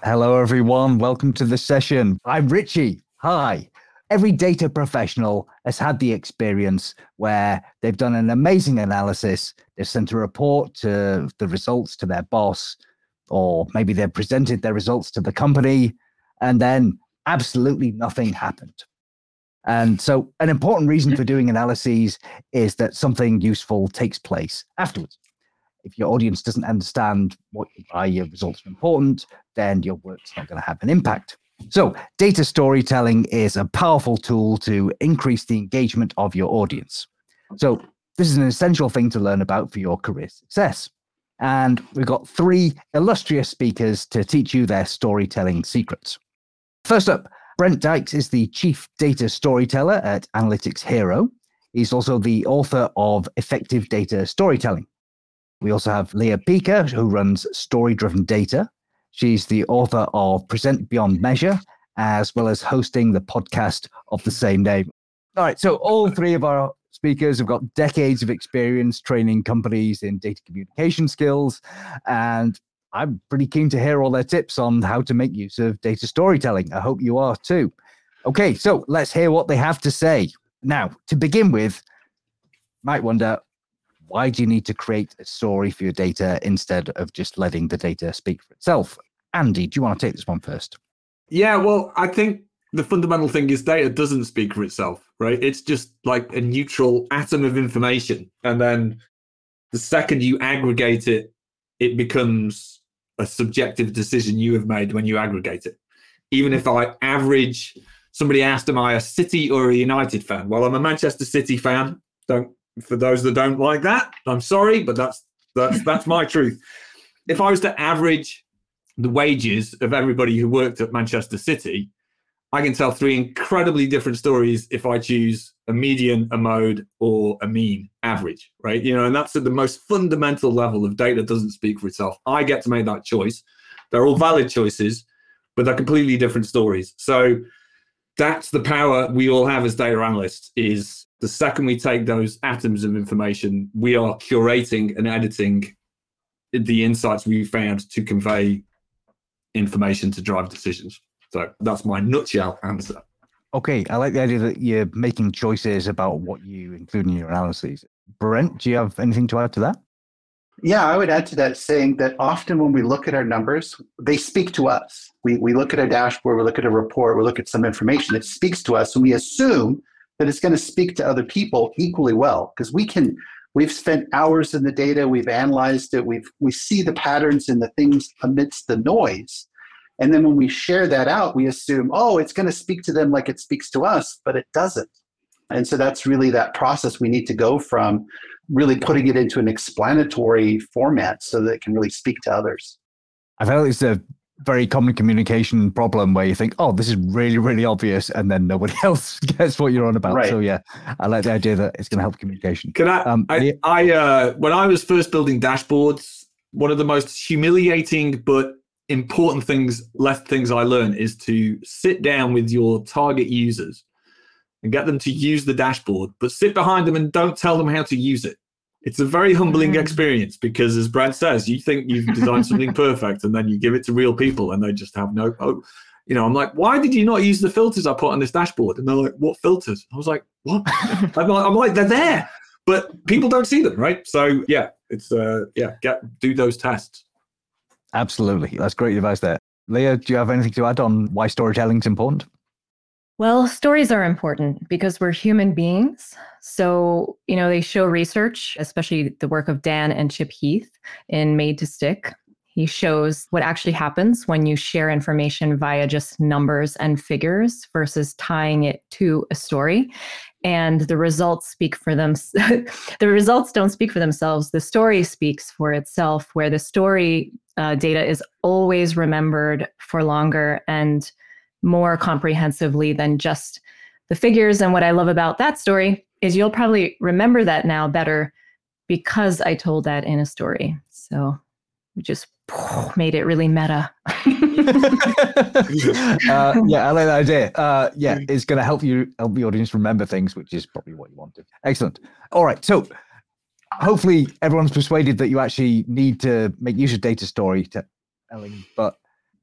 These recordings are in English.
Hello, everyone. Welcome to the session. I'm Richie. Hi. Every data professional has had the experience where they've done an amazing analysis, they've sent a report to the results to their boss, or maybe they've presented their results to the company, and then absolutely nothing happened. And so an important reason for doing analyses is that something useful takes place afterwards. If your audience doesn't understand why your results are important, then your work's not going to have an impact. So data storytelling is a powerful tool to increase the engagement of your audience. So this is an essential thing to learn about for your career success. And we've got three illustrious speakers to teach you their storytelling secrets. First up, Brent Dykes is the Chief Data Storyteller at Analytics Hero. He's also the author of Effective Data Storytelling. We also have Leah Pica, who runs Story Driven Data. She's the author of Present Beyond Measure, as well as hosting the podcast of the same name. All right, so all three of our speakers have got decades of experience training companies in data communication skills, and I'm pretty keen to hear all their tips on how to make use of data storytelling. I hope you are too. Okay, so let's hear what they have to say. Now, to begin with, you might wonder, why do you need to create a story for your data instead of just letting the data speak for itself? Andy, do you want to take this one first? Yeah, well, I think the fundamental thing is data doesn't speak for itself, right? It's just like a neutral atom of information. And then the second you aggregate it, it becomes a subjective decision you have made when you aggregate it. Even if I average, somebody asked, am I a City or a United fan? Well, I'm a Manchester City fan. For those that don't like that, I'm sorry, but that's my truth. If I was to average the wages of everybody who worked at Manchester City, I can tell three incredibly different stories if I choose a median, a mode, or a mean average, right? And that's at the most fundamental level of data doesn't speak for itself. I get to make that choice. They're all valid choices, but they're completely different stories. So that's the power we all have as data analysts, is the second we take those atoms of information, we are curating and editing the insights we found to convey information to drive decisions. So that's my nutshell answer. Okay, I like the idea that you're making choices about what you include in your analyses. Brent, do you have anything to add to that? Yeah, I would add to that saying that often when we look at our numbers, they speak to us. We look at a dashboard, we look at a report, we look at some information, it speaks to us, and we assume that it's going to speak to other people equally well, because we've spent hours in the data, we've analyzed it, we see the patterns and the things amidst the noise. And then when we share that out, we assume, oh, it's going to speak to them like it speaks to us, but it doesn't. And so that's really that process we need to go from, really putting it into an explanatory format so that it can really speak to others. I feel it's a very common communication problem where you think, oh, this is really, really obvious, and then nobody else gets what you're on about. Right. So yeah, I like the idea that it's going to help communication. Can I when I was first building dashboards, one of the most humiliating but important things I learned is to sit down with your target users and get them to use the dashboard, but sit behind them and don't tell them how to use it. It's a very humbling experience because, as Brad says, you think you've designed something perfect and then you give it to real people and they just have no hope. I'm like, why did you not use the filters I put on this dashboard? And they're like, what filters? I was like, what? I'm like, they're there, but people don't see them, right? So yeah, it's do those tests. Absolutely. That's great advice there. Leah, do you have anything to add on why storytelling is important? Well, stories are important because we're human beings. So, they show research, especially the work of Dan and Chip Heath in Made to Stick. He shows what actually happens when you share information via just numbers and figures versus tying it to a story. And the results speak for them. The results don't speak for themselves. The story speaks for itself, where the story data is always remembered for longer and more comprehensively than just the figures. And what I love about that story is you'll probably remember that now better because I told that in a story. So we just made it really meta. Yeah, I like that idea. It's going to help the audience remember things, which is probably what you wanted. Excellent. All right. So hopefully everyone's persuaded that you actually need to make use of data storytelling, but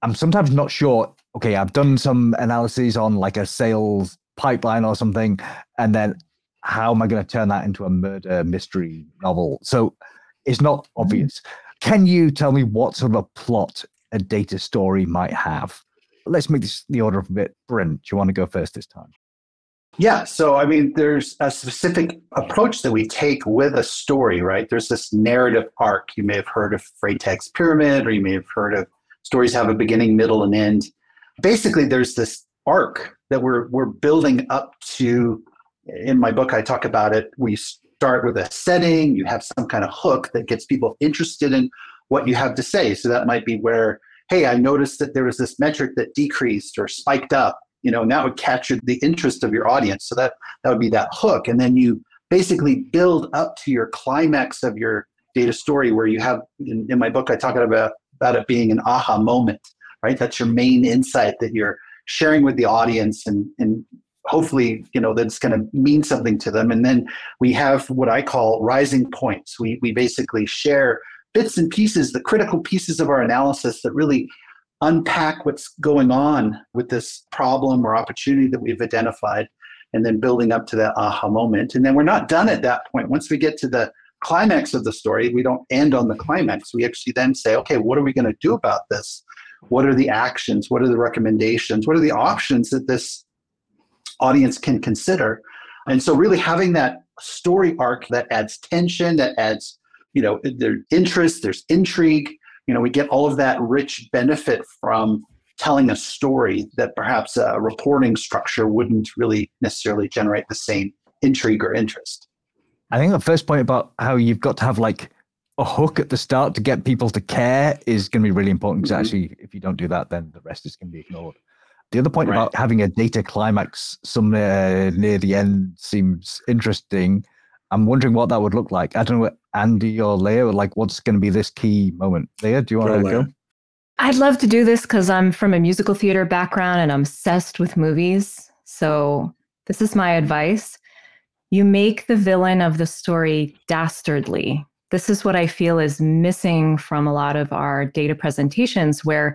I'm sometimes not sure. Okay, I've done some analyses on like a sales pipeline or something, and then how am I going to turn that into a murder mystery novel? So it's not obvious. Can you tell me what sort of a plot a data story might have? Let's make this the order of a bit. Brent, do you want to go first this time? Yeah. So, I mean, there's a specific approach that we take with a story, right? There's this narrative arc. You may have heard of Freytag's pyramid, or you may have heard of stories have a beginning, middle, and end. Basically, there's this arc that we're building up to. In my book, I talk about it. We start with a setting. You have some kind of hook that gets people interested in what you have to say. So that might be where, hey, I noticed that there was this metric that decreased or spiked up. And that would capture the interest of your audience. So that would be that hook. And then you basically build up to your climax of your data story, where you have, in my book, I talk about it being an aha moment, right? That's your main insight that you're sharing with the audience, and hopefully, that's going to mean something to them. And then we have what I call rising points. We basically share bits and pieces, the critical pieces of our analysis that really unpack what's going on with this problem or opportunity that we've identified, and then building up to that aha moment. And then we're not done at that point. Once we get to the climax of the story, we don't end on the climax. We actually then say, okay, what are we going to do about this? What are the actions? What are the recommendations? What are the options that this audience can consider? And so really having that story arc that adds tension, that adds, there's interest, there's intrigue. We get all of that rich benefit from telling a story that perhaps a reporting structure wouldn't really necessarily generate the same intrigue or interest. I think the first point about how you've got to have like a hook at the start to get people to care is going to be really important, because actually, if you don't do that, then the rest is going to be ignored. The other point about having a data climax somewhere near the end seems interesting. I'm wondering what that would look like. I don't know, Andy or Leah, like what's going to be this key moment? Leah, do you want to go? I'd love to do this because I'm from a musical theater background and I'm obsessed with movies. So this is my advice. You make the villain of the story dastardly. This is what I feel is missing from a lot of our data presentations, where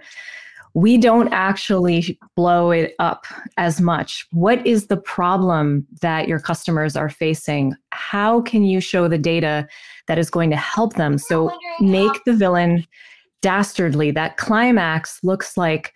we don't actually blow it up as much. What is the problem that your customers are facing? How can you show the data that is going to help them? So make the villain dastardly. That climax looks like,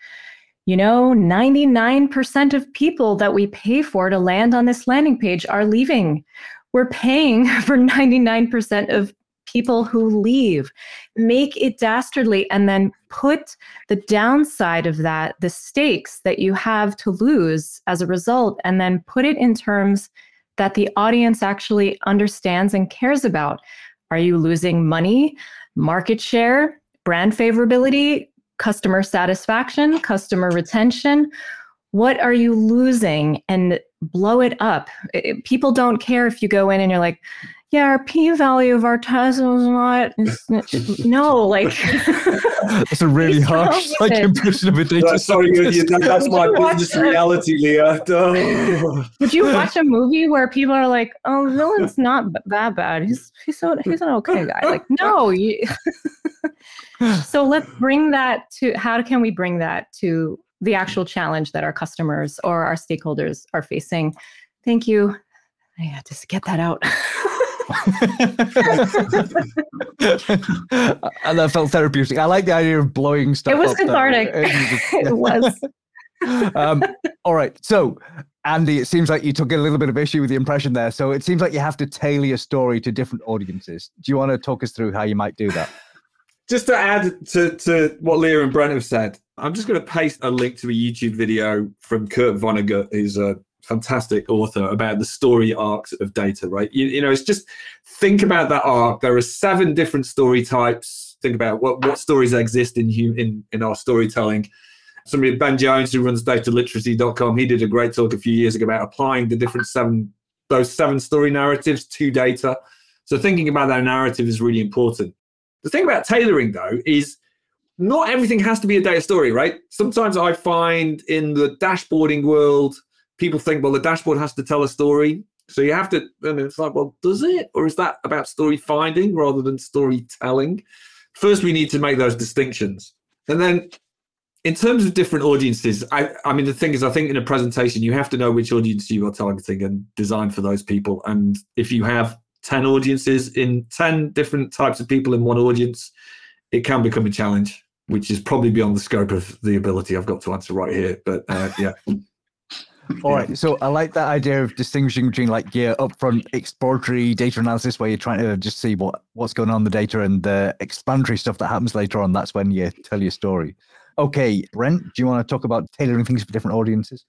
99% of people that we pay for to land on this landing page are leaving. We're paying for 99% of people who leave. Make it dastardly, and then put the downside of that, the stakes that you have to lose as a result, and then put it in terms that the audience actually understands and cares about. Are you losing money, market share, brand favorability, customer satisfaction, customer retention? What are you losing? And blow it up. People don't care if you go in and you're like, yeah, our p-value of our test was not, no, like. That's a really harsh impression of a data. Sorry, that's my business reality, Leah. Would you watch a movie where people are like, oh, the villain's not that bad. He's an okay guy. Like, no. So let's bring that to, how can we bring that to the actual challenge that our customers or our stakeholders are facing? Thank you. I had to get that out. And that felt therapeutic. I like the idea of blowing stuff up. It was cathartic. It was. All right. So, Andy, it seems like you took a little bit of issue with the impression there. So it seems like you have to tailor your story to different audiences. Do you want to talk us through how you might do that? Just to add to what Leah and Brent have said, I'm just going to paste a link to a YouTube video from Kurt Vonnegut, who's a fantastic author, about the story arcs of data, right? It's just think about that arc. There are 7 different story types. Think about what stories exist in our storytelling. Somebody, Ben Jones, who runs dataliteracy.com, he did a great talk a few years ago about applying the different those 7 story narratives to data. So thinking about that narrative is really important. The thing about tailoring, though, is not everything has to be a data story, right? Sometimes I find in the dashboarding world, people think, well, the dashboard has to tell a story. So you have to, and it's like, well, does it? Or is that about story finding rather than storytelling? First, we need to make those distinctions. And then in terms of different audiences, I mean, the thing is, I think in a presentation, you have to know which audience you are targeting and design for those people. And if you have 10 audiences in 10 different types of people in one audience, it can become a challenge, which is probably beyond the scope of the ability I've got to answer right here. But yeah. All right. So I like that idea of distinguishing between like your upfront exploratory data analysis where you're trying to just see what's going on in the data, and the explanatory stuff that happens later on. That's when you tell your story. Okay, Brent, do you want to talk about tailoring things for different audiences?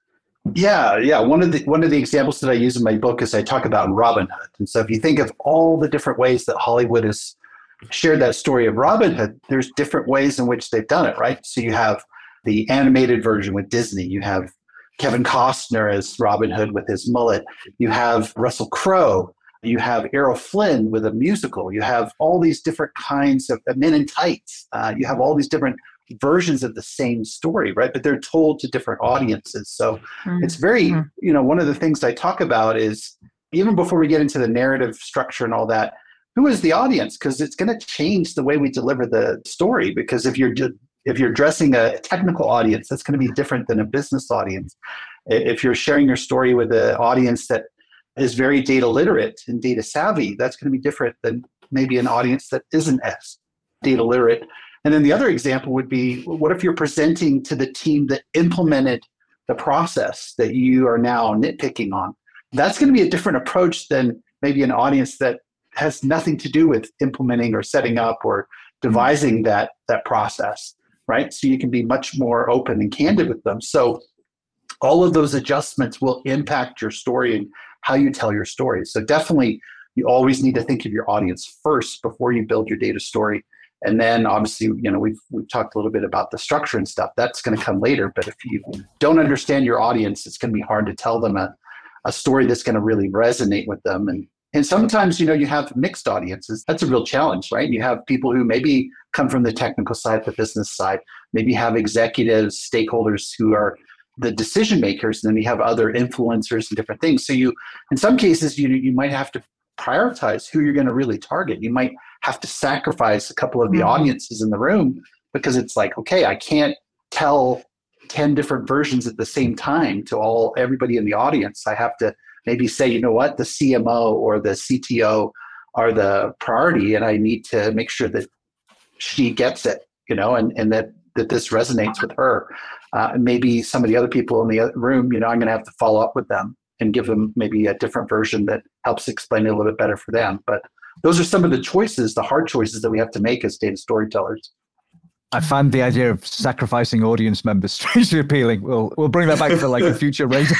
Yeah. One of the examples that I use in my book is I talk about Robinhood. And so if you think of all the different ways that Hollywood has shared that story of Robinhood, there's different ways in which they've done it, right? So you have the animated version with Disney. You have Kevin Costner as Robin Hood with his mullet. You have Russell Crowe. You have Errol Flynn with a musical. You have all these different kinds of Men in Tights. You have all these different versions of the same story, right? But they're told to different audiences. So it's very, one of the things I talk about is, even before we get into the narrative structure and all that, who is the audience? Because it's going to change the way we deliver the story. Because if you're addressing a technical audience, that's going to be different than a business audience. If you're sharing your story with an audience that is very data literate and data savvy, that's going to be different than maybe an audience that isn't as data literate. And then the other example would be, what if you're presenting to the team that implemented the process that you are now nitpicking on? That's going to be a different approach than maybe an audience that has nothing to do with implementing or setting up or devising that process, right? So you can be much more open and candid with them. So all of those adjustments will impact your story and how you tell your story. So definitely, you always need to think of your audience first before you build your data story. And then obviously, we've talked a little bit about the structure and stuff. That's going to come later. But if you don't understand your audience, it's going to be hard to tell them a story that's going to really resonate with them. And sometimes, you have mixed audiences. That's a real challenge, right? You have people who maybe come from the technical side, the business side, maybe have executives, stakeholders who are the decision makers, and then you have other influencers and different things. So in some cases, you might have to prioritize who you're going to really target. You might have to sacrifice a couple of the audiences in the room, because it's like, okay, I can't tell 10 different versions at the same time to everybody in the audience. I have to maybe say, you know what, the CMO or the CTO are the priority, and I need to make sure that she gets it, and that this resonates with her. And maybe some of the other people in the room, I'm going to have to follow up with them and give them maybe a different version that helps explain it a little bit better for them. But those are some of the choices, the hard choices that we have to make as data storytellers. I find the idea of sacrificing audience members strangely appealing. We'll bring that back for like a future radar.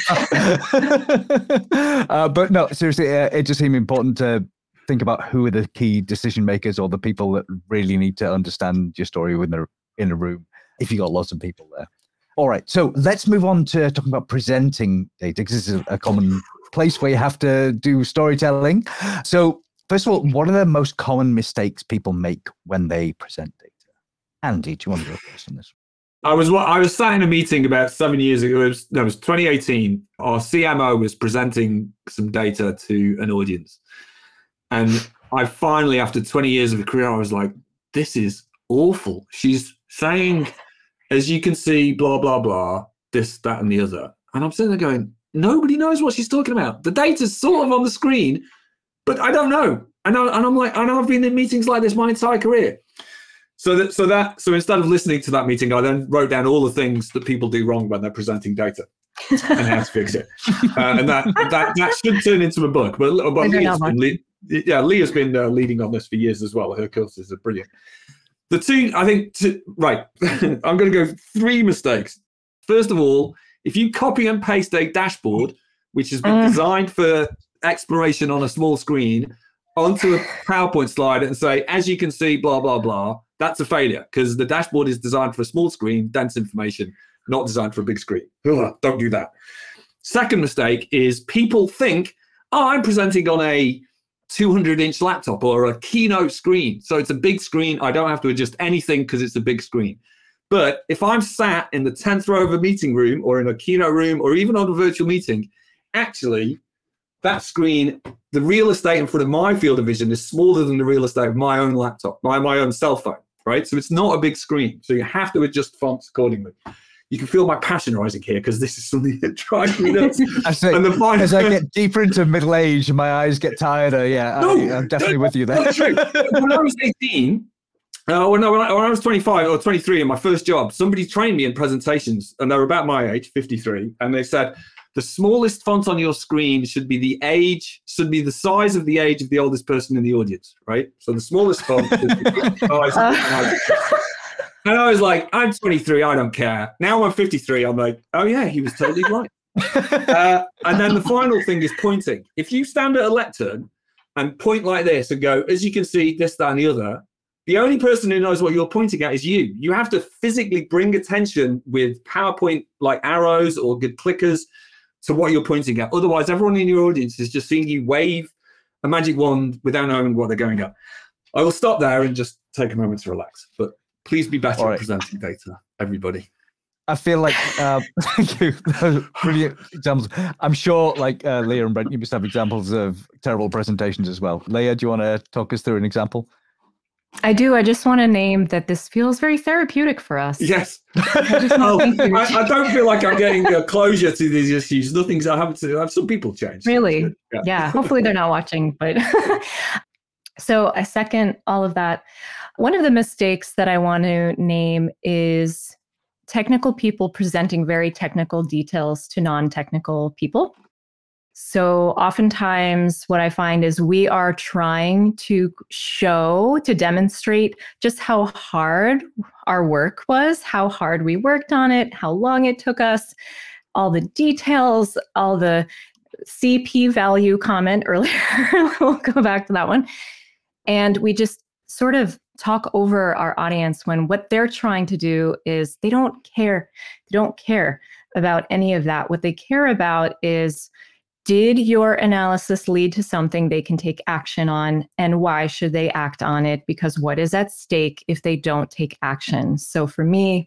But no, seriously, it just seemed important to think about who are the key decision makers or the people that really need to understand your story when they're in a room, if you got lots of people there. All right, so let's move on to talking about presenting data, because this is a common place where you have to do storytelling. So first of all, what are the most common mistakes people make when they present data? Andy, do you want to go first on this? I was sat in a meeting about 7 years ago. It was 2018. Our CMO was presenting some data to an audience. And I finally, after 20 years of a career, I was like, this is awful. She's saying, as you can see, blah, blah, blah, this, that, and the other. And I'm sitting there going, nobody knows what she's talking about. The data's sort of on the screen, but I don't know. And I'm like, I know I've been in meetings like this my entire career. So instead of listening to that meeting, I then wrote down all the things that people do wrong when they're presenting data and how to fix it. And that should turn into a book. But Leah's been leading on this for years as well. Her courses are brilliant. The two, I think, right, I'm going to go 3 mistakes. First of all, if you copy and paste a dashboard, which has been designed for exploration on a small screen, onto a PowerPoint slide and say, as you can see, blah, blah, blah, that's a failure, because the dashboard is designed for a small screen, dense information, not designed for a big screen. Ugh, don't do that. Second mistake is people think, I'm presenting on a 200-inch laptop or a Keynote screen. So it's a big screen. I don't have to adjust anything because it's a big screen. But if I'm sat in the 10th row of a meeting room or in a Keynote room or even on a virtual meeting, actually, that screen, the real estate in front of my field of vision is smaller than the real estate of my own laptop, my own cell phone. right? So it's not a big screen. So you have to adjust fonts accordingly. You can feel my passion rising here because this is something that drives me nuts. As I get deeper into middle age, my eyes get tireder. Yeah, I'm definitely with you there. When I was 18, when I was 25 or 23 in my first job, somebody trained me in presentations, and they were about my age, 53, and they said, the smallest font on your screen should be the size of the age of the oldest person in the audience, right? So the smallest font should be the size of the And I was like, I'm 23, I don't care. Now I'm 53, I'm like, oh yeah, he was totally right. And then the final thing is pointing. If you stand at a lectern and point like this and go, as you can see, this, that, and the other, the only person who knows what you're pointing at is you. You have to physically bring attention with PowerPoint like arrows or good clickers to what you're pointing at. Otherwise, everyone in your audience is just seeing you wave a magic wand without knowing what they're going at. I will stop there and just take a moment to relax. But please be better at presenting data, everybody. I feel like, thank you. Brilliant examples. I'm sure, like Leah and Brent, you must have examples of terrible presentations as well. Leah, do you want to talk us through an example? I do. I just want to name that this feels very therapeutic for us. Yes. I don't feel like I'm getting a closure to these issues. Nothing's happened to have some people change. Really? Yeah. Hopefully they're not watching. But so I second all of that. One of the mistakes that I want to name is technical people presenting very technical details to non-technical people. So oftentimes what I find is we are trying to demonstrate just how hard our work was, how hard we worked on it, how long it took us, all the details, all the CP value comment earlier. We'll go back to that one. And we just sort of talk over our audience when what they're trying to do is they don't care. They don't care about any of that. What they care about is, did your analysis lead to something they can take action on, and why should they act on it? Because what is at stake if they don't take action? So for me,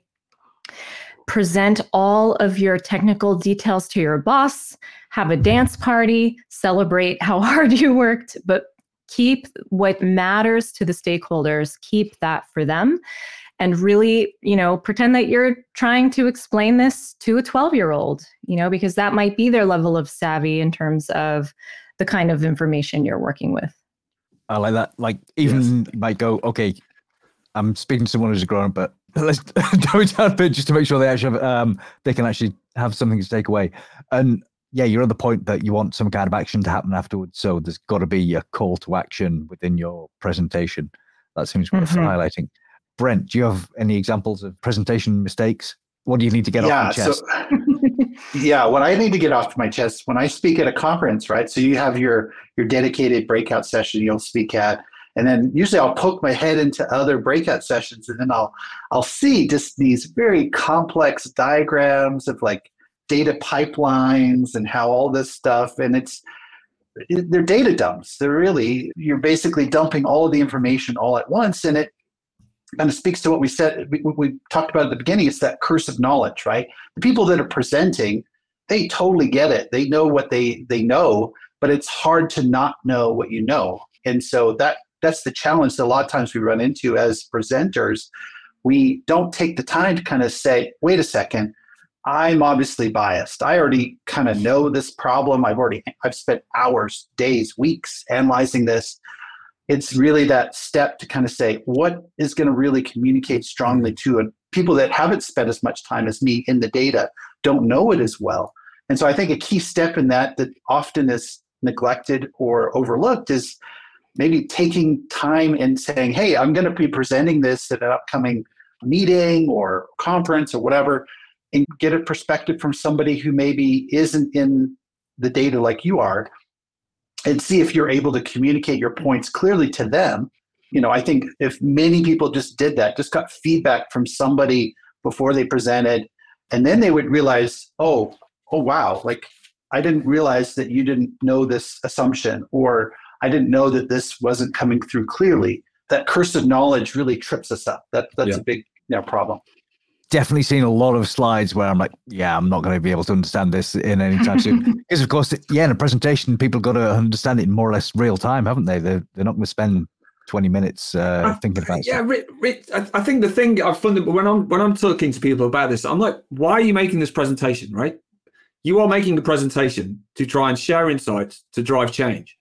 present all of your technical details to your boss, have a dance party, celebrate how hard you worked, but keep what matters to the stakeholders, keep that for them. And really, pretend that you're trying to explain this to a 12-year-old, because that might be their level of savvy in terms of the kind of information you're working with. I like that. Like, even you might go, okay, I'm speaking to someone who's a grown-up, but let's do it down a bit just to make sure they actually have, they can actually have something to take away. And yeah, you're on the point that you want some kind of action to happen afterwards. So there's got to be a call to action within your presentation. That seems worth highlighting. Brent, do you have any examples of presentation mistakes? What do you need to get off your chest? What I need to get off my chest when I speak at a conference, right? So you have your dedicated breakout session you'll speak at, and then usually I'll poke my head into other breakout sessions, and then I'll see just these very complex diagrams of like data pipelines and how all this stuff, and they're data dumps. You're basically dumping all of the information all at once, and it kind of speaks to what we said, we talked about at the beginning. It's that curse of knowledge, right? The people that are presenting, they totally get it. They know what they know, but it's hard to not know what you know. And so that's the challenge that a lot of times we run into as presenters. We don't take the time to kind of say, wait a second, I'm obviously biased. I already kind of know this problem. I've spent hours, days, weeks analyzing this. It's really that step to kind of say, what is going to really communicate strongly to people that haven't spent as much time as me in the data, don't know it as well. And so I think a key step in that often is neglected or overlooked is maybe taking time and saying, hey, I'm going to be presenting this at an upcoming meeting or conference or whatever, and get a perspective from somebody who maybe isn't in the data like you are, and see if you're able to communicate your points clearly to them. I think if many people just did that, just got feedback from somebody before they presented, and then they would realize, oh wow, like I didn't realize that you didn't know this assumption, or I didn't know that this wasn't coming through clearly. That curse of knowledge really trips us up. That's a big problem. Definitely seen a lot of slides where I'm like, yeah, I'm not going to be able to understand this in any time soon. Because of course, in a presentation, people got to understand it in more or less real time, haven't they? They're not going to spend 20 minutes thinking about it. Yeah, Rich, I think the thing I've found when I'm talking to people about this, I'm like, why are you making this presentation, right? You are making the presentation to try and share insights to drive change.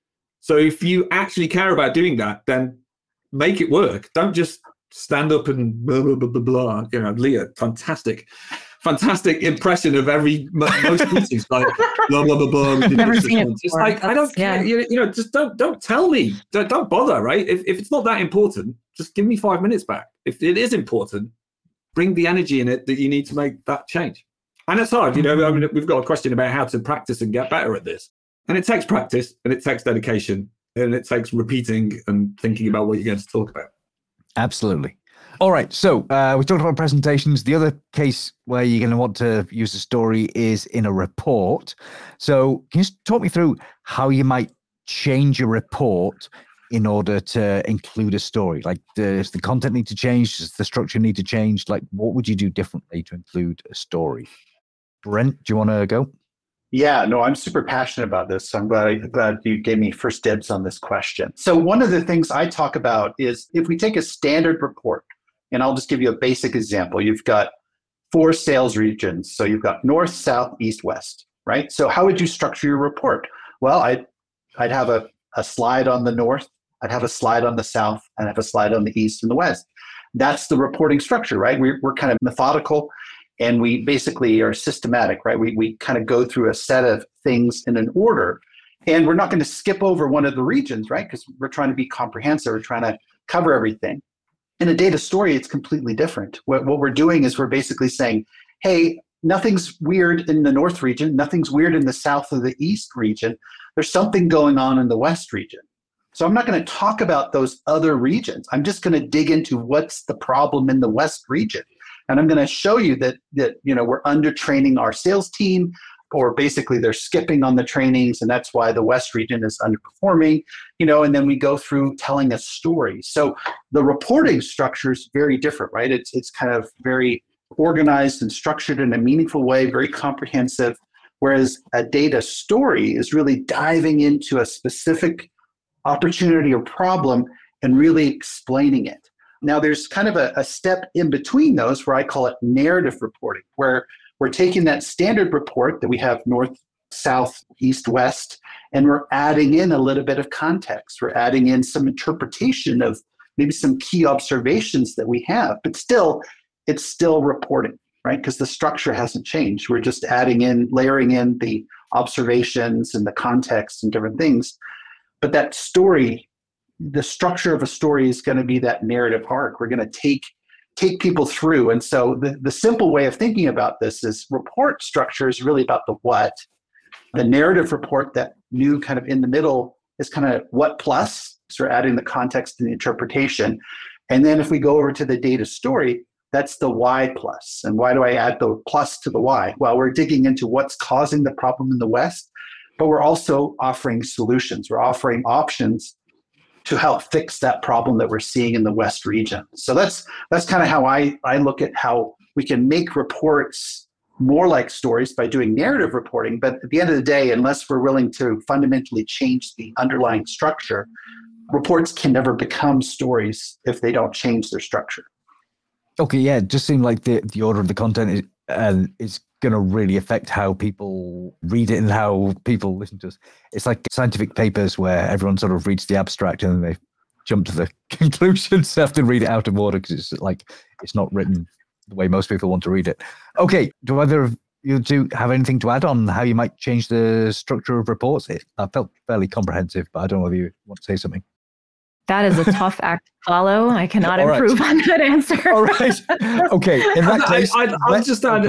So if you actually care about doing that, then make it work. Don't just stand up and blah, blah, blah, blah, blah. You know, Leah, fantastic impression of most meetings, like blah, blah, blah, blah. Never seen it just before. like, I don't care, just don't tell me. Don't bother, right? If it's not that important, just give me 5 minutes back. If it is important, bring the energy in it that you need to make that change. And it's hard, I mean, we've got a question about how to practice and get better at this. And it takes practice, and it takes dedication, and it takes repeating and thinking about what you're going to talk about. Absolutely. All right. So we talked about presentations. The other case where you're going to want to use a story is in a report. So can you just talk me through how you might change a report in order to include a story? Like, does the content need to change? Does the structure need to change? Like, what would you do differently to include a story? Brent, do you want to go? Yeah, no, I'm super passionate about this. So I'm glad you gave me first dibs on this question. So one of the things I talk about is if we take a standard report, and I'll just give you a basic example. You've got 4 sales regions. So you've got north, south, east, west, right? So how would you structure your report? Well, I'd have a slide on the north, I'd have a slide on the south, and I'd have a slide on the east and the west. That's the reporting structure, right? We're kind of methodical. And we basically are systematic, right? We kind of go through a set of things in an order, and we're not going to skip over one of the regions, right? Because we're trying to be comprehensive. We're trying to cover everything. In a data story, it's completely different. What we're doing is we're basically saying, hey, nothing's weird in the north region. Nothing's weird in the south or the east region. There's something going on in the west region. So I'm not going to talk about those other regions. I'm just going to dig into what's the problem in the west region. And I'm going to show you that we're undertraining our sales team, or basically they're skipping on the trainings, and that's why the West region is underperforming, and then we go through telling a story. So the reporting structure is very different, right? It's kind of very organized and structured in a meaningful way, very comprehensive, whereas a data story is really diving into a specific opportunity or problem and really explaining it. Now, there's kind of a step in between those where I call it narrative reporting, where we're taking that standard report that we have north, south, east, west, and we're adding in a little bit of context. We're adding in some interpretation of maybe some key observations that we have, but still, it's still reporting, right? Because the structure hasn't changed. We're just layering in the observations and the context and different things. But that story, the structure of a story is going to be that narrative arc. We're going to take people through. And so the simple way of thinking about this is report structure is really about the what. The narrative report, that new kind of in the middle, is kind of what plus. So we're adding the context and the interpretation. And then if we go over to the data story, that's the why plus. And why do I add the plus to the why? Well, we're digging into what's causing the problem in the West, but we're also offering solutions. We're offering options to help fix that problem that we're seeing in the West region. So that's kind of how I look at how we can make reports more like stories by doing narrative reporting. But at the end of the day, unless we're willing to fundamentally change the underlying structure, reports can never become stories if they don't change their structure. Okay, yeah, it just seemed like the order of the content is going to really affect how people read it and how people listen to us. It's like scientific papers where everyone sort of reads the abstract and then they jump to the conclusions. They have to read it out of order because it's not written the way most people want to read it. Okay, do either of you two have anything to add on how you might change the structure of reports? I felt fairly comprehensive, but I don't know if you want to say something. That is a tough act to follow. I cannot improve on that answer. All right. Okay. In that case, I'll just add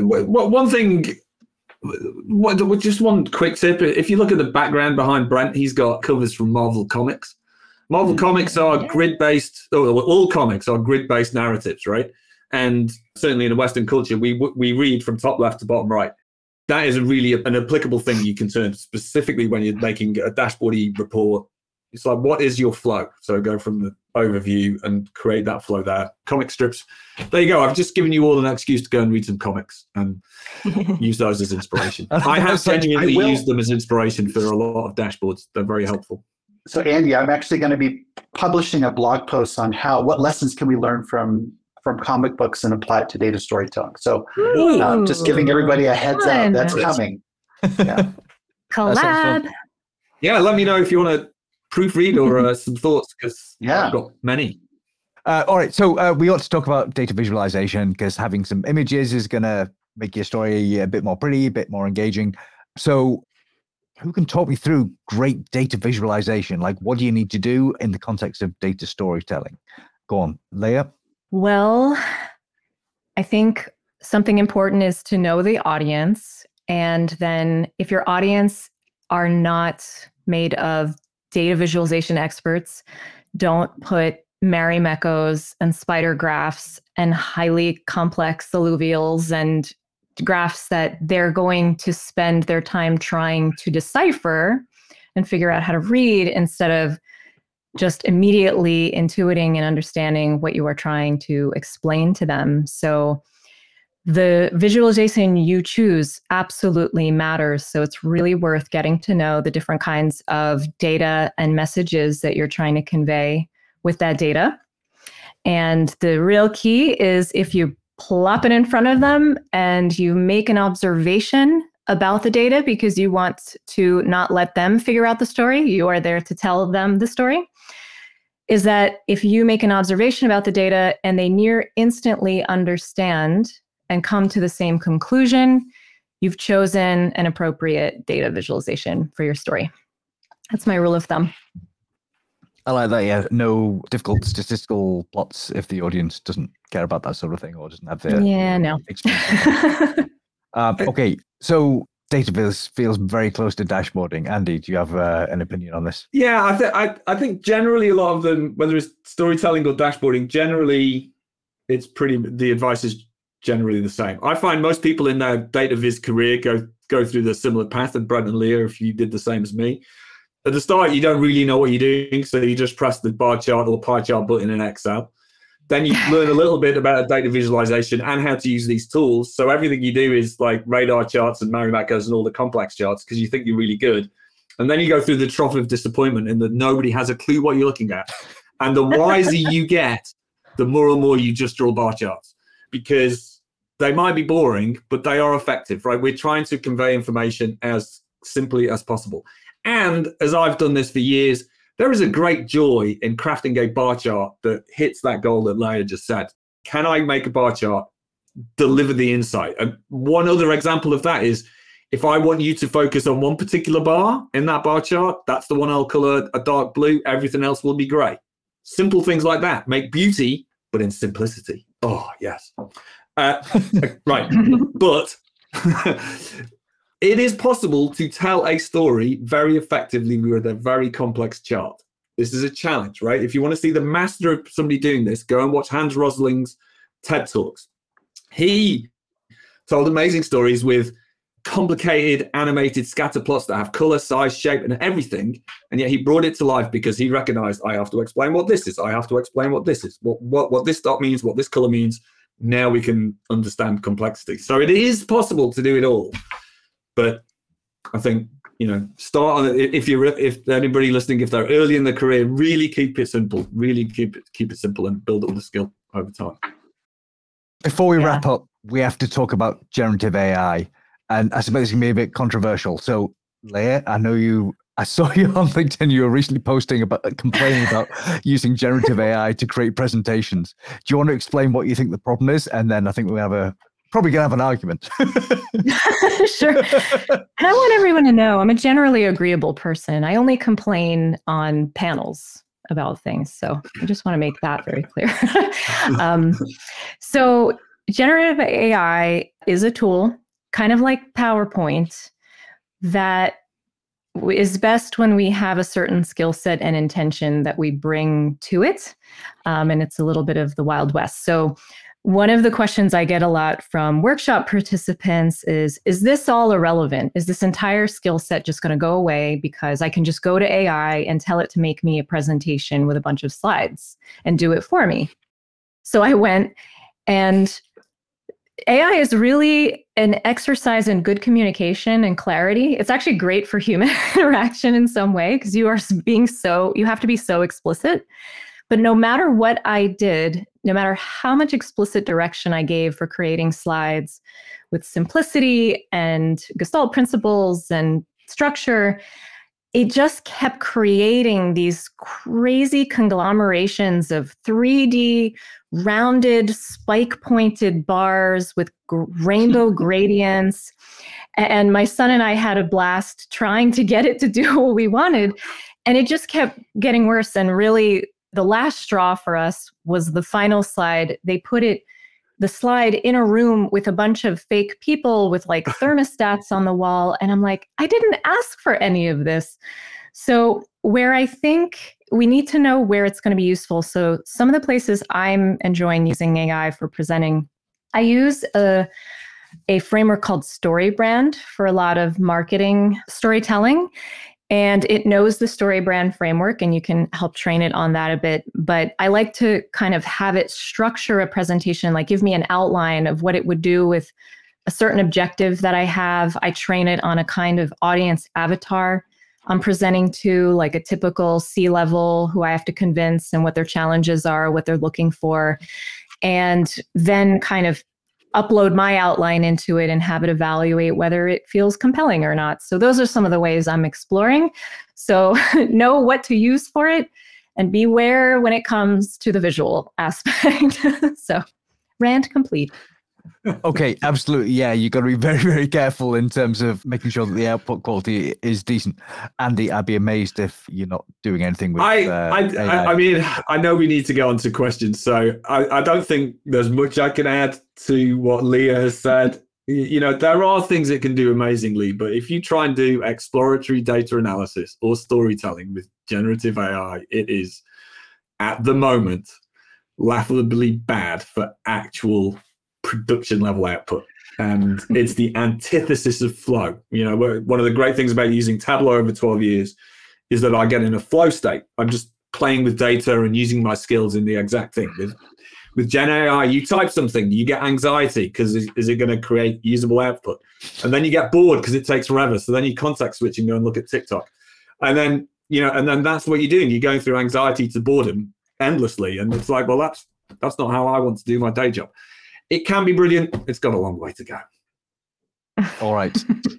one thing. Just one quick tip. If you look at the background behind Brent, he's got covers from Marvel Comics. Marvel Comics are grid-based. All comics are grid-based narratives, right? And certainly in the Western culture, we read from top left to bottom right. That is really an applicable thing you can turn specifically when you're making a dashboardy report. It's like, what is your flow? So go from the overview and create that flow there. Comic strips. There you go. I've just given you all an excuse to go and read some comics and use those as inspiration. I have genuinely used them as inspiration for a lot of dashboards. They're very helpful. So Andy, I'm actually going to be publishing a blog post on what lessons can we learn from comic books and apply it to data storytelling. So just giving everybody a heads up, that's coming. Yeah. Collab. Yeah, let me know if you want to proofread or some thoughts, because I've got many. All right, so we ought to talk about data visualization, because having some images is going to make your story a bit more pretty, a bit more engaging. So who can talk me through great data visualization? Like, what do you need to do in the context of data storytelling? Go on, Leah. Well, I think something important is to know the audience. And then if your audience are not made of data visualization experts, don't put Marimekos and spider graphs and highly complex alluvials and graphs that they're going to spend their time trying to decipher and figure out how to read, instead of just immediately intuiting and understanding what you are trying to explain to them. So the visualization you choose absolutely matters. So it's really worth getting to know the different kinds of data and messages that you're trying to convey with that data. And the real key is, if you plop it in front of them and you make an observation about the data because you want to not let them figure out the story, you are there to tell them the story, is that if you make an observation about the data and they near instantly understand and come to the same conclusion, you've chosen an appropriate data visualization for your story. That's my rule of thumb. I like that. Yeah, no difficult statistical plots if the audience doesn't care about that sort of thing or doesn't have the experience. Okay, so data feels very close to dashboarding. Andy, do you have an opinion on this? Yeah, I think generally a lot of them, whether it's storytelling or dashboarding, generally the advice is generally the same. I find most people in their data viz career go through the similar path, and Brent and Leah, if you did the same as me. At the start, you don't really know what you're doing, so you just press the bar chart or pie chart button in Excel. Then you learn a little bit about data visualization and how to use these tools. So everything you do is like radar charts and Marimekos and all the complex charts because you think you're really good. And then you go through the trough of disappointment and that nobody has a clue what you're looking at. And the wiser you get, the more and more you just draw bar charts, because they might be boring, but they are effective, right? We're trying to convey information as simply as possible. And as I've done this for years, there is a great joy in crafting a bar chart that hits that goal that Leah just said. Can I make a bar chart deliver the insight? And one other example of that is, if I want you to focus on one particular bar in that bar chart, that's the one I'll color a dark blue. Everything else will be gray. Simple things like that make beauty, but in simplicity. Oh, yes. Right. But it is possible to tell a story very effectively with a very complex chart. This is a challenge, right? If you want to see the master of somebody doing this, go and watch Hans Rosling's TED Talks. He told amazing stories with complicated animated scatter plots that have color, size, shape, and everything. And yet he brought it to life because he recognized, I have to explain what this is. I have to explain what this is, what this dot means, what this color means. Now we can understand complexity. So it is possible to do it all. But I think, start on it. If anybody listening, if they're early in their career, really keep it simple. Really keep it simple and build up the skill over time. Before we wrap up, we have to talk about generative AI. And I suppose it's going to be a bit controversial. So, Leah, I saw you on LinkedIn. You were recently complaining about using generative AI to create presentations. Do you want to explain what you think the problem is? And then I think we'll probably going to have an argument. Sure. And I want everyone to know I'm a generally agreeable person. I only complain on panels about things. So I just want to make that very clear. So generative AI is a tool, kind of like PowerPoint, that is best when we have a certain skill set and intention that we bring to it. And it's a little bit of the Wild West. So one of the questions I get a lot from workshop participants is this all irrelevant? Is this entire skill set just going to go away because I can just go to AI and tell it to make me a presentation with a bunch of slides and do it for me? So I went and AI is really an exercise in good communication and clarity. It's actually great for human interaction in some way because you have to be so explicit. But no matter what I did, no matter how much explicit direction I gave for creating slides with simplicity and Gestalt principles and structure, it just kept creating these crazy conglomerations of 3D rounded spike-pointed bars with rainbow gradients. And my son and I had a blast trying to get it to do what we wanted. And it just kept getting worse. And really, the last straw for us was the final slide. They put the slide in a room with a bunch of fake people with like thermostats on the wall. And I'm like, I didn't ask for any of this. So where I think we need to know where it's going to be useful. So some of the places I'm enjoying using AI for presenting, I use a framework called StoryBrand for a lot of marketing storytelling. And it knows the StoryBrand framework, and you can help train it on that a bit. But I like to kind of have it structure a presentation, like give me an outline of what it would do with a certain objective that I have. I train it on a kind of audience avatar I'm presenting to, like a typical C-level who I have to convince and what their challenges are, what they're looking for, and then kind of upload my outline into it and have it evaluate whether it feels compelling or not. So those are some of the ways I'm exploring. So know what to use for it and beware when it comes to the visual aspect. So rant complete. Okay, absolutely. Yeah, you got to be very, very careful in terms of making sure that the output quality is decent. Andy, I'd be amazed if you're not doing anything with I mean, I know we need to go on to questions, so I don't think there's much I can add to what Leah has said. You know, there are things it can do amazingly, but if you try and do exploratory data analysis or storytelling with generative AI, it is, at the moment, laughably bad for actual production level output, and it's the antithesis of flow. You know, one of the great things about using Tableau over 12 years is that I get in a flow state. I'm just playing with data and using my skills in the exact thing. With Gen AI, you type something, you get anxiety because is it going to create usable output? And then you get bored because it takes forever. So then you context switch and go and look at TikTok. And then, you know, and then that's what you're doing. You're going through anxiety to boredom endlessly. And it's like, well, that's not how I want to do my day job. It can be brilliant. It's got a long way to go. All right.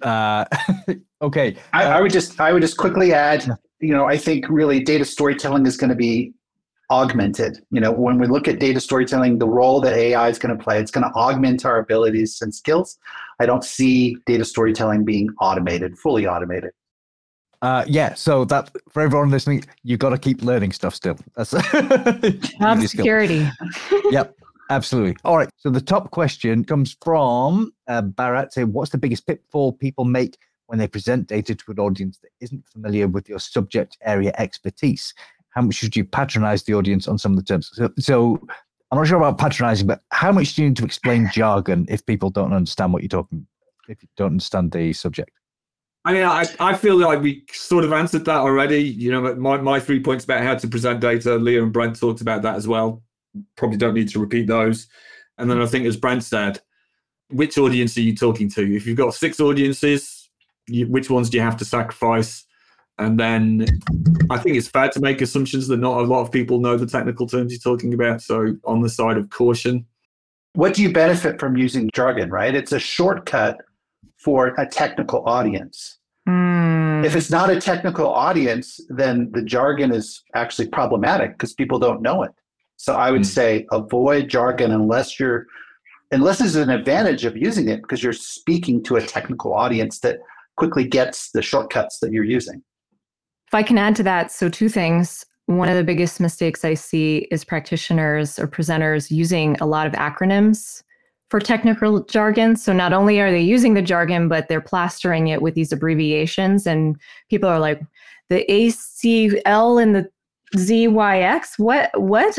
Okay. I would just quickly add, you know, I think really data storytelling is going to be augmented. You know, when we look at data storytelling, the role that AI is going to play, it's going to augment our abilities and skills. I don't see data storytelling being fully automated. Yeah, so that for everyone listening, you've got to keep learning stuff still. That's job security. Yep. Absolutely. All right. So the top question comes from Bharat saying, what's the biggest pitfall people make when they present data to an audience that isn't familiar with your subject area expertise? How much should you patronize the audience on some of the terms? So I'm not sure about patronizing, but how much do you need to explain jargon if people don't understand what you're talking, if you don't understand the subject? I mean, I feel like we sort of answered that already. You know, my 3 points about how to present data, Leah and Brent talked about that as well. Probably don't need to repeat those. And then I think, as Brent said, which audience are you talking to? If you've got 6 audiences, which ones do you have to sacrifice? And then I think it's fair to make assumptions that not a lot of people know the technical terms you're talking about. So on the side of caution. What do you benefit from using jargon, right? It's a shortcut for a technical audience. If it's not a technical audience, then the jargon is actually problematic because people don't know it. So I would say avoid jargon unless there's an advantage of using it because you're speaking to a technical audience that quickly gets the shortcuts that you're using. If I can add to that, so 2 things. One of the biggest mistakes I see is practitioners or presenters using a lot of acronyms for technical jargon. So not only are they using the jargon, but they're plastering it with these abbreviations. And people are like, the ACL and the ZYX, what?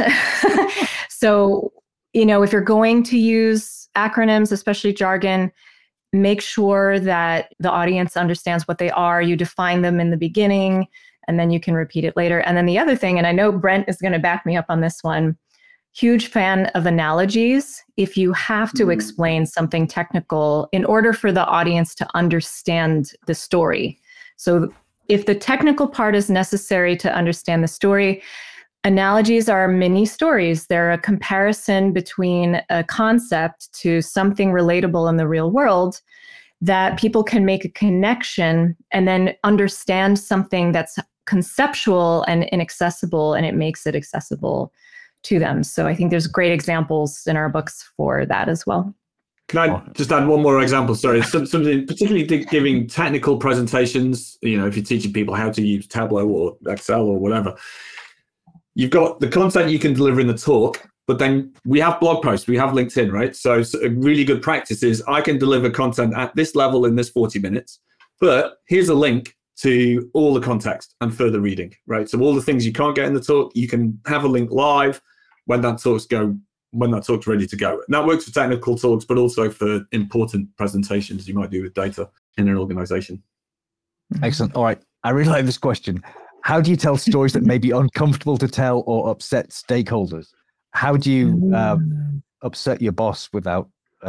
So, you know, if you're going to use acronyms, especially jargon, make sure that the audience understands what they are. You define them in the beginning, and then you can repeat it later. And then the other thing, and I know Brent is going to back me up on this one, huge fan of analogies if you have to explain something technical in order for the audience to understand the story. So if the technical part is necessary to understand the story, analogies are mini stories. They're a comparison between a concept to something relatable in the real world that people can make a connection and then understand something that's conceptual and inaccessible, and it makes it accessible to them. So I think there's great examples in our books for that as well. Can I just add one more example? Sorry, something particularly giving technical presentations, if you're teaching people how to use Tableau or Excel or whatever, you've got the content you can deliver in the talk, but then we have blog posts, we have LinkedIn, right? So a really good practice is I can deliver content at this level in this 40 minutes, but here's a link to all the context and further reading, right? So all the things you can't get in the talk, you can have a link live when that talk's ready to go. And that works for technical talks, but also for important presentations you might do with data in an organization. Excellent. All right. I really like this question. How do you tell stories that may be uncomfortable to tell or upset stakeholders? How do you upset your boss without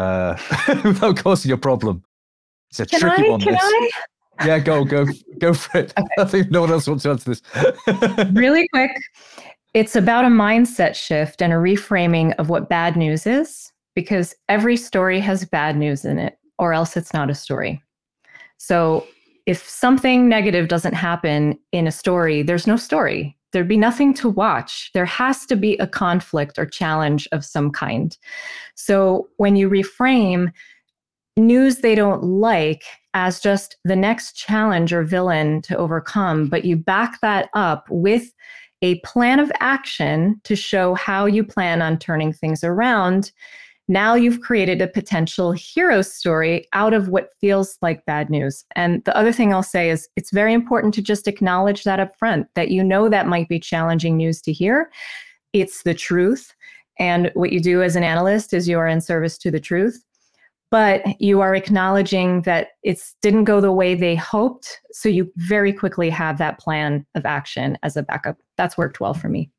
causing a problem? It's a tricky one. Can I? Yeah, go for it. Okay. I think no one else wants to answer this. Really quick. It's about a mindset shift and a reframing of what bad news is, because every story has bad news in it, or else it's not a story. So if something negative doesn't happen in a story, there's no story. There'd be nothing to watch. There has to be a conflict or challenge of some kind. So when you reframe news they don't like as just the next challenge or villain to overcome, but you back that up with a plan of action to show how you plan on turning things around, now you've created a potential hero story out of what feels like bad news. And the other thing I'll say is it's very important to just acknowledge that up front, that that might be challenging news to hear. It's the truth. And what you do as an analyst is you are in service to the truth. But you are acknowledging that it didn't go the way they hoped. So you very quickly have that plan of action as a backup. That's worked well for me.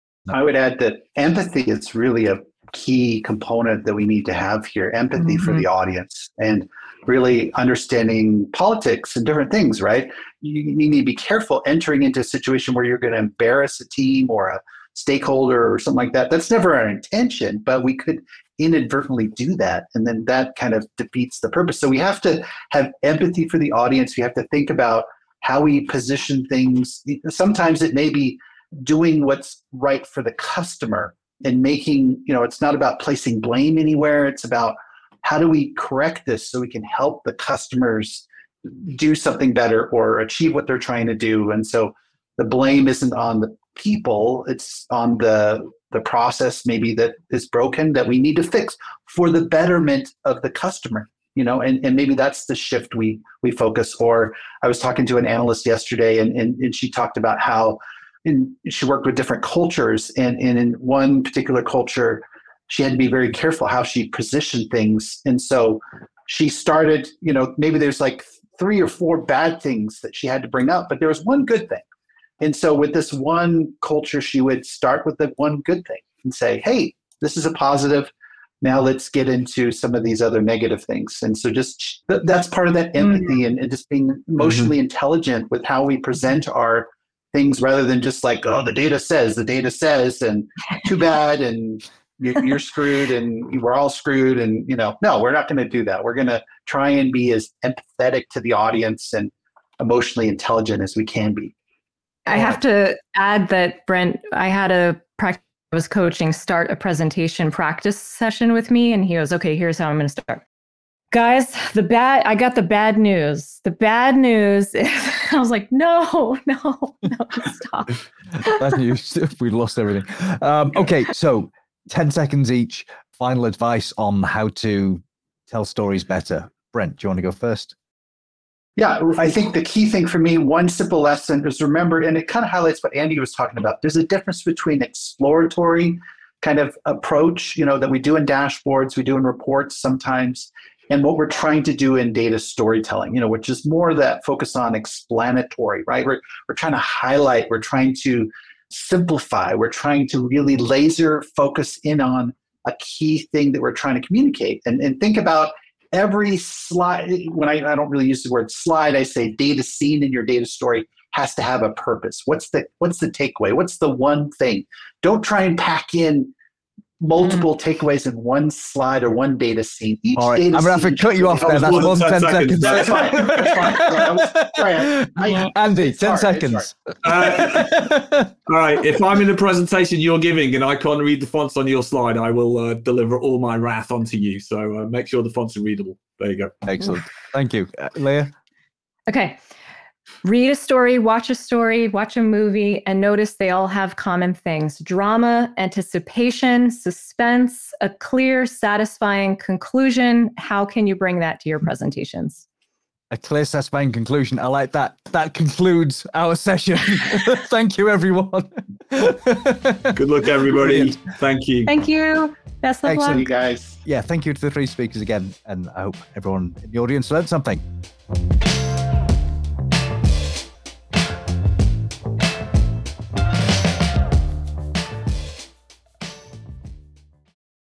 I would add that empathy is really a key component that we need to have here. Empathy for the audience and really understanding politics and different things, right? You need to be careful entering into a situation where you're going to embarrass a team or a stakeholder or something like that. That's never our intention, but we could inadvertently do that. And then that kind of defeats the purpose. So we have to have empathy for the audience. We have to think about how we position things. Sometimes it may be doing what's right for the customer and making, it's not about placing blame anywhere. It's about how do we correct this so we can help the customers do something better or achieve what they're trying to do. And so the blame isn't on the people, it's on the process maybe that is broken that we need to fix for the betterment of the customer, and maybe that's the shift we focus. Or I was talking to an analyst yesterday and she talked about how she worked with different cultures, and in one particular culture, she had to be very careful how she positioned things. And so she started, maybe there's like 3 or 4 bad things that she had to bring up, but there was one good thing. And so with this one culture, she would start with the one good thing and say, hey, this is a positive. Now let's get into some of these other negative things. And so just that's part of that empathy and just being emotionally intelligent with how we present our things rather than just like, oh, the data says, and too bad, and you're screwed and we're all screwed. And, no, we're not going to do that. We're going to try and be as empathetic to the audience and emotionally intelligent as we can be. I have to add that, Brent, I had a practice I was coaching start a presentation practice session with me, and he goes, okay, here's how I'm going to start. Guys, I got the bad news. The bad news is, I was like, no, stop. Bad news. We lost everything. Okay, so 10 seconds each. Final advice on how to tell stories better. Brent, do you want to go first? Yeah, I think the key thing for me, one simple lesson is remember, and it kind of highlights what Andy was talking about. There's a difference between exploratory kind of approach, that we do in dashboards, we do in reports sometimes, and what we're trying to do in data storytelling, which is more that focus on explanatory, right? We're trying to highlight, we're trying to simplify. We're trying to really laser focus in on a key thing that we're trying to communicate. And think about every slide. When I don't really use the word slide, I say data scene in your data story has to have a purpose. What's the takeaway? What's the one thing? Don't try and pack in multiple takeaways in one slide or one data scene. All right, I'm going to have to cut you off there. That's more than 10 seconds. That's fine. Andy, 10 seconds. All right, if I'm in the presentation you're giving and I can't read the fonts on your slide, I will deliver all my wrath onto you. So make sure the fonts are readable. There you go. Excellent. Thank you. Leah? Okay. Read a story, watch a movie, and notice they all have common things: drama, anticipation, suspense, a clear, satisfying conclusion. How can you bring that to your presentations? A clear, satisfying conclusion. I like that. That concludes our session. Thank you, everyone. Good luck, everybody. Thank you. Thank you. Best of Excellent, luck. you guys. Yeah, thank you to the three speakers again. And I hope everyone in the audience learned something.